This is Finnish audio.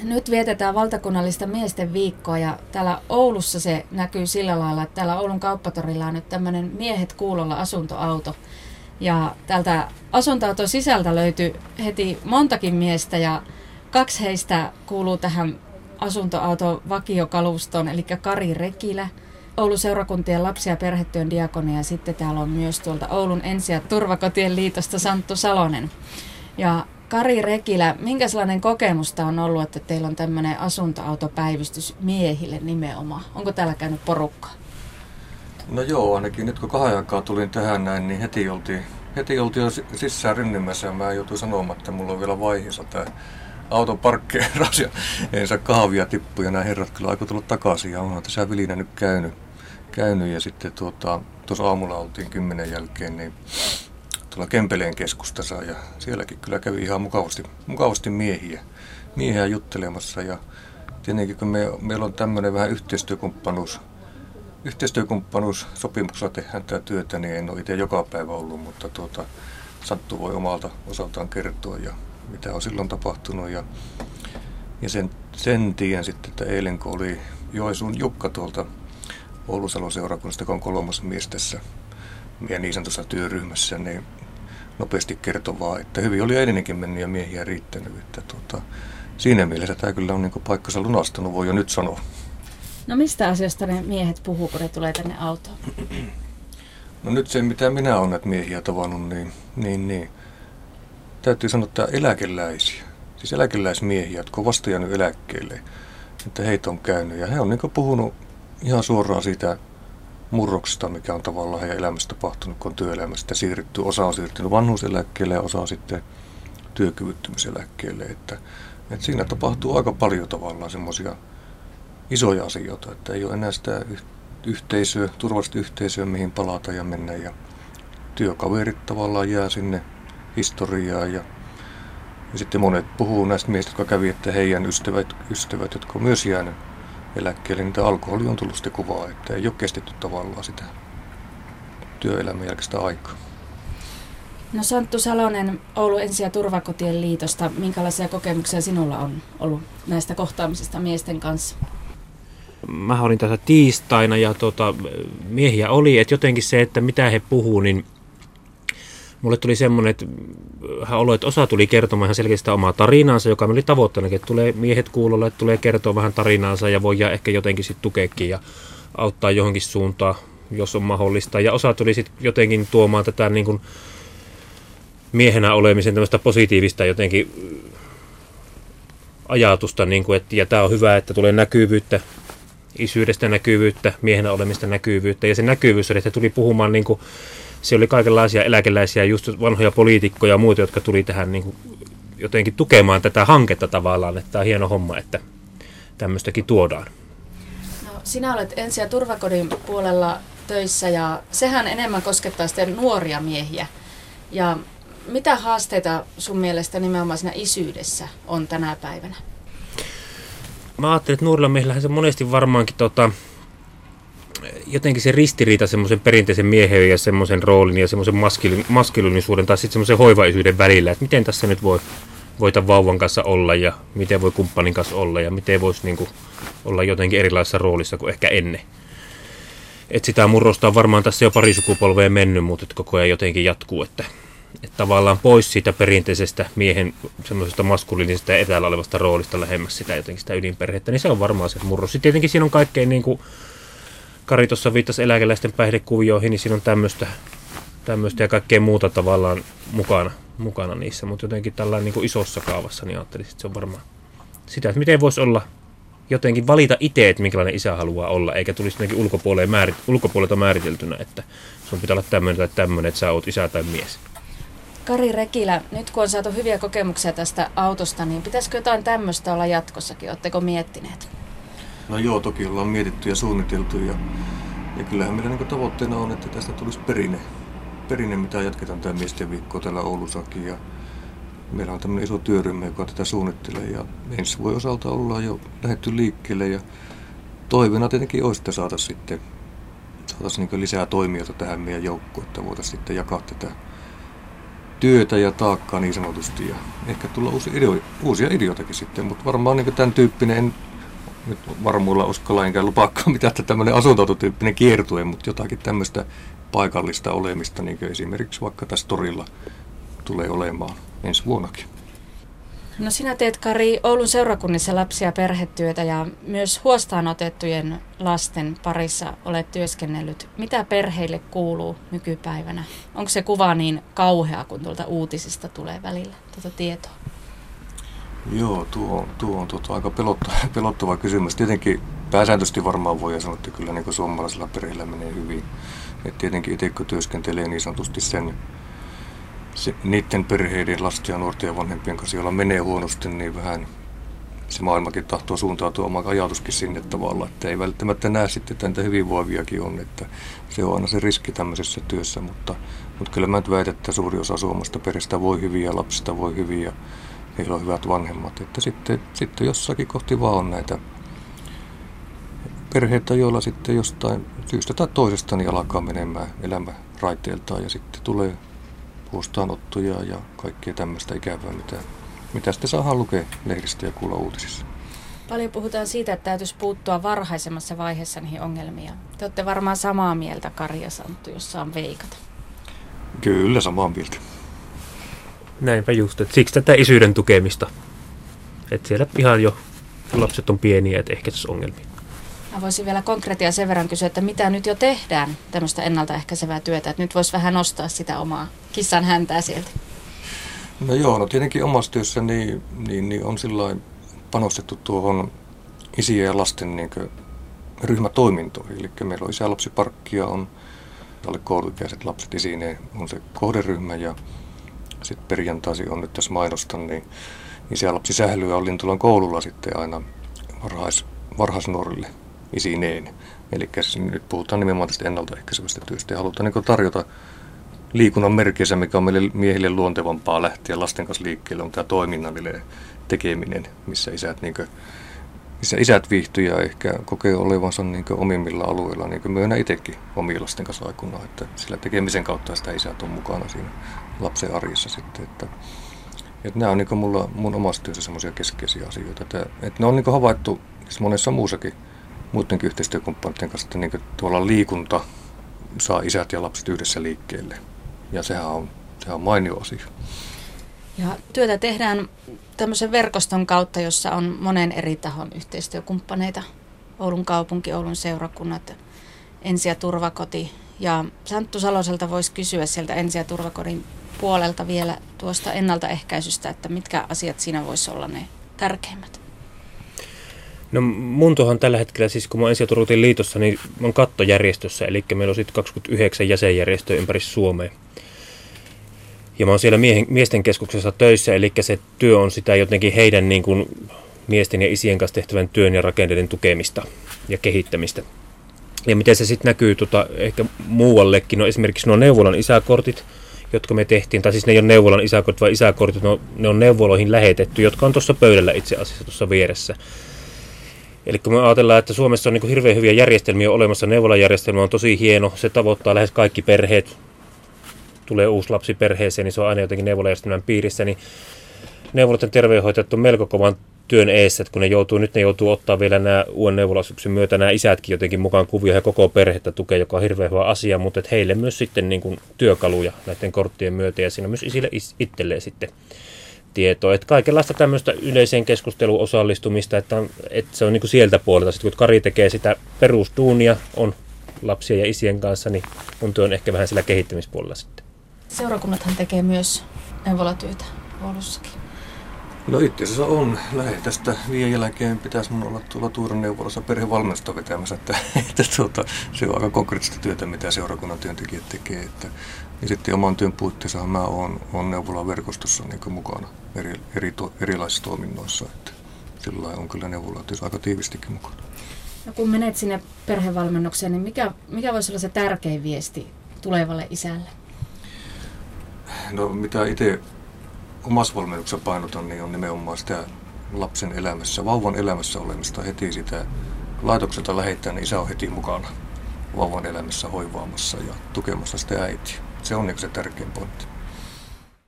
Nyt vietetään valtakunnallista miesten viikkoa ja täällä Oulussa se näkyy sillä lailla, että täällä Oulun kauppatorilla on nyt tämmöinen miehet kuulolla asuntoauto. Ja täältä asuntoauton sisältä löytyi heti montakin miestä ja 2 heistä kuuluu tähän asuntoauton vakiokalustoon, eli Kari Rekilä, Oulun seurakuntien lapsi- ja perhetyön diakoni ja sitten täällä on myös tuolta Oulun ensi- ja turvakotien liitosta Santtu Salonen. Ja Kari Rekilä, minkälainen kokemusta on ollut, että teillä on tämmöinen asuntoautopäivystys miehille nimenomaan? Onko täällä käynyt porukkaa? No joo, ainakin nyt kun 2 aikaa tulin tähän näin, niin heti oltiin jo sisään rynnimässä ja mä joutuin sanomaan, että mulla on vielä vaiheessa tämä auton parkkeeraus ja en saa kahvia tippuja. Nämä herrat kyllä aikoi tulla takaisin ja onhan tässä vilinä nyt käynyt ja sitten tuossa aamulla oltiin 10 jälkeen niin tuolla Kempeleen keskustassa ja sielläkin kyllä kävi ihan mukavasti miehiä juttelemassa ja tietenkin kun meillä on tämmöinen vähän yhteistyökumppanuussopimuksella tehdään tätä työtä, niin en ole itse joka päivä ollut, mutta Santtu voi omalta osaltaan kertoa ja mitä on silloin tapahtunut ja sen tiedän sitten, että eilen kun oli Joensuun Jukka tuolta Oulusalon seurakunnasta, joka on 3. mies tässä meidän niin sanotussa työryhmässä, niin nopeasti kertovaa, että hyvin oli eilenkin mennyt ja miehiä riittänyt, että siinä mielessä tämä kyllä on niin kuin paikkansa lunastanut, voi jo nyt sanoa. No mistä asioista ne miehet puhuu, kun ne tulee tänne autoon? No nyt se, mitä minä olen näitä miehiä tavannut, niin täytyy sanoa, että eläkeläisiä, siis eläkeläismiehiä, jotka on vasta jäänyt eläkkeelle, että heitä on käynyt ja he on niin kuin puhunut ihan suoraan siitä murroksesta, mikä on tavallaan heidän elämässä tapahtunut, kun on työelämästä siirrytty. Osa on siirtynyt vanhuuseläkkeelle ja osa on sitten työkyvyttömyyseläkkeelle. Että siinä tapahtuu aika paljon tavallaan semmoisia isoja asioita, että ei ole enää sitä yhteisöä, turvallista yhteisöä, mihin palata ja mennä. Ja työkaverit tavallaan jää sinne historiaan. Ja sitten monet puhuu näistä miehistä, jotka kävi, että heidän ystävät, jotka on myös jäänyt eläkkeelle, niin alkoholi on tullut sitten kuvaa, että ei ole kestetty tavallaan sitä työelämän jälkeistä aikaa. No Santtu Salonen Oulun ensi- ja turvakotien liitosta, minkälaisia kokemuksia sinulla on ollut näistä kohtaamisista miesten kanssa? Mä olin tässä tiistaina ja miehiä oli, että jotenkin se, että mitä he puhuu, niin mulle tuli semmoinen, että osa tuli kertomaan ihan selkeästi omaa tarinaansa, joka oli tavoitteena, että tulee miehet kuulolle, että tulee kertoa vähän tarinaansa ja voi ehkä jotenkin sitten tukeekin ja auttaa johonkin suuntaan, jos on mahdollista. Ja osa tuli sitten jotenkin tuomaan tätä niin kuin miehenä olemisen tämmöistä positiivista jotenkin ajatusta, niin kuin, että ja tämä on hyvä, että tulee näkyvyyttä, isyydestä näkyvyyttä, miehenä olemista näkyvyyttä ja se näkyvyys oli, että tuli puhumaan niin kuin se oli kaikenlaisia eläkeläisiä, just vanhoja poliitikkoja ja muita, jotka tuli tähän niin kuin jotenkin tukemaan tätä hanketta tavallaan, että tämä on hieno homma, että tämmöistäkin tuodaan. No, sinä olet ensi- ja turvakodin puolella töissä ja sehän enemmän koskettaa sitten nuoria miehiä. Ja mitä haasteita sun mielestä nimenomaan siinä isyydessä on tänä päivänä? Mä ajattelin, että nuorilla miehillähän se monesti varmaankin jotenkin se ristiriita semmoisen perinteisen miehen ja semmoisen roolin ja semmoisen maskuliinisuuden tai sitten semmoisen hoivaisyyden välillä, että miten tässä nyt voi tämän vauvan kanssa olla ja miten voi kumppanin kanssa olla ja miten voisi niinku olla jotenkin erilaisessa roolissa kuin ehkä ennen. Että sitä murrosta on varmaan tässä jo pari sukupolvea mennyt, mutta koko ajan jotenkin jatkuu, että tavallaan pois siitä perinteisestä miehen semmoisesta maskuliinisesta ja etäällä olevasta roolista lähemmäs sitä jotenkin sitä ydinperhettä, niin se on varmaan se murros. Sitten tietenkin siinä on kaikkein niin kuin Kari tuossa viittasi eläkeläisten päihdekuvioihin, niin siinä on tämmöistä ja kaikkea muuta tavallaan mukana niissä, mutta jotenkin tällainen niin kuin isossa kaavassa, niin ajattelin, että se on varmaan sitä, että miten voisi olla jotenkin valita itse, että minkälainen isä haluaa olla, eikä tulisi jotenkin ulkopuolelta määriteltynä, että sun pitää olla tämmöinen tai tämmöinen, että sä oot isä tai mies. Kari Rekilä, nyt kun on saatu hyviä kokemuksia tästä autosta, niin pitäisikö jotain tämmöistä olla jatkossakin? Oletteko miettineet? No joo, toki ollaan mietitty ja suunniteltu ja kyllähän meidän niin tavoitteena on, että tästä tulisi perinne, mitä jatketaan tämä miesten viikkoa täällä Oulussakin. Ja meillä on tämmöinen iso työryhmä, joka tätä suunnittelee ja ensi vuoden osalta ollaan jo lähdetty liikkeelle ja toiveena tietenkin olisi, että saataisiin niin lisää toimijoita tähän meidän joukkoon, että voitaisiin sitten jakaa tätä työtä ja taakkaa niin sanotusti. Ja ehkä tulla uusia ideoitakin sitten, mutta varmaan niin tämän tyyppinen, en nyt varmuilla uskalla enkä lupaakaan mitään, että tämmöinen asuntoautotyyppinen kiertue, mutta jotakin tämmöistä paikallista olemista, niin kuin esimerkiksi vaikka tässä torilla tulee olemaan ensi vuonnakin. No sinä teet, Kari, Oulun seurakunnissa lapsi- ja perhetyötä ja myös huostaanotettujen lasten parissa olet työskennellyt. Mitä perheille kuuluu nykypäivänä? Onko se kuva niin kauhea, kun tuolta uutisista tulee välillä tuota tietoa? Joo, tuo on aika pelottava kysymys. Tietenkin pääsääntöisesti varmaan voi sanoa, että kyllä niin suomalaisilla perheillä menee hyvin. Et tietenkin itse kun työskentelee niin sanotusti niiden perheiden, lasten ja nuorten ja vanhempien kanssa, joilla menee huonosti, niin vähän se maailmakin tahtoo suuntautua oma ajatuskin sinne tavalla, että ei välttämättä näe sitten, että niitä hyvinvoiviakin on, että se on aina se riski tämmöisessä työssä, mutta kyllä mä nyt väitän, että suuri osa suomalaisista perheistä voi hyvin ja lapsista voi hyvin ja heillä on hyvät vanhemmat, että sitten jossakin kohti vaan on näitä perheitä, joilla sitten jostain syystä tai toisesta niin alkaa menemään elämä raiteiltaan ja sitten tulee huostaanottoja ja kaikkea tämmöistä ikävää, mitä sitten saadaan lukea lehdistä ja kuulla uutisissa. Paljon puhutaan siitä, että täytyisi puuttua varhaisemmassa vaiheessa niihin ongelmiin. Te olette varmaan samaa mieltä, Kari ja Santtu, jos saan veikata. Kyllä, samaa mieltä. Näinpä just, että siksi tätä isyyden tukemista. Että siellä ihan jo lapset on pieniä, että ehkäisisi ongelmia. Mä voisin vielä konkreettia sen verran kysyä, että mitä nyt jo tehdään tämmöistä ennaltaehkäisevää työtä, että nyt voisi vähän nostaa sitä omaa kissan häntää sieltä. No joo, no tietenkin omassa työssä niin on sillain panostettu tuohon isien ja lasten niin ryhmätoimintoihin. Eli meillä on isä- ja lapsiparkkia, on alle kouluikäiset lapset isineen, on se kohderyhmä ja sitten perjantaisin on nyt tässä mainostan, niin isä- ja lapsisählyä on Lintulan koululla sitten aina varhaisnuorille isineen. Eli nyt puhutaan nimenomaan tästä ennaltaehkäisevästä työstä ja halutaan niin tarjota liikunnan merkeissä, mikä on meille miehille luontevampaa lähteä lasten kanssa liikkeelle, on tämä toiminnallinen tekeminen, missä isät viihtyy ja ehkä kokee olevansa niin omimmilla alueilla, niin kuin myönnä itsekin omien lasten kanssa aikoinaan, että sillä tekemisen kautta sitä isät on mukana siinä lapsen arjessa sitten. Että nämä on niin mun omassa työssä semmoisia keskeisiä asioita, että ne on niin havaittu monessa muussakin muidenkin yhteistyökumppaneiden kanssa, että niin tuolla liikunta saa isät ja lapset yhdessä liikkeelle. Ja sehän on mainio asia. Ja työtä tehdään tämmöisen verkoston kautta, jossa on monen eri tahon yhteistyökumppaneita. Oulun kaupunki, Oulun seurakunnat, Ensi- ja turvakoti. Ja Santtu Saloselta voisi kysyä sieltä Ensi- ja turvakodin puolelta vielä tuosta ennaltaehkäisystä, että mitkä asiat siinä voisi olla ne tärkeimmät. No mun tuohon tällä hetkellä, siis kun mä oon Ensi- ja turvakodin liitossa, niin mä oon kattojärjestössä, eli meillä on sitten 29 jäsenjärjestöä ympäri Suomea. Ja mä oon siellä miesten keskuksessa töissä, eli se työ on sitä jotenkin heidän niin kuin miesten ja isien kanssa tehtävän työn ja rakenteiden tukemista ja kehittämistä. Ja miten se sitten näkyy ehkä muuallekin, no esimerkiksi nuo neuvolan isäkortit, jotka me tehtiin, tai siis ne ei ole neuvolan isäkortit, vaan isäkortit, ne on neuvoloihin lähetetty, jotka on tuossa pöydällä itse asiassa tuossa vieressä. Eli kun me ajatellaan, että Suomessa on niin kuin hirveän hyviä järjestelmiä olemassa, neuvolajärjestelmä on tosi hieno, se tavoittaa lähes kaikki perheet, tulee uusi lapsi perheeseen, niin se on aina jotenkin neuvolajärjestelmän piirissä, niin neuvoloiden terveydenhoitajat on melko kovan työn eessä, että kun ne joutuu ottaa vielä nämä uuden neuvolasyksyn myötä nämä isätkin jotenkin mukaan kuvia ja koko perhettä tukea, joka on hirveän hyvä asia, mutta että heille myös sitten niin kuin työkaluja näiden korttien myötä ja siinä myös isille itselleen sitten tietoa. Että kaikenlaista tämmöistä yleiseen keskusteluun osallistumista, että se on niin kuin sieltä puolelta. Sitten kun Kari tekee sitä perustuunia, on lapsien ja isien kanssa, niin mun työ on ehkä vähän sillä kehittämispuolella sitten. Seurakunnathan tekee myös neuvolatyötä Oulussakin. No itse asiassa on. Tästä viiden jälkeen pitäisi mun olla tuolla Tuuran neuvolassa perhevalmennusta vetämässä, että se on aika konkreettista työtä, mitä seurakunnan työntekijät tekee. Ja sitten oman työn puitteissa mä oon neuvolan verkostossa niin mukana erilaisissa toiminnoissa. Että sillä on kyllä neuvolatyössä aika tiivistikin mukana. No kun menet sinne perhevalmennukseen, niin mikä voisi olla se tärkein viesti tulevalle isälle? No mitä itse omassa valmennuksessa painotan, niin on nimenomaan sitä lapsen elämässä, vauvan elämässä olemista heti sitä laitokselta lähettää, niin isä on heti mukana vauvan elämässä hoivaamassa ja tukemassa sitä äitiä. Se on niin se tärkein pointti.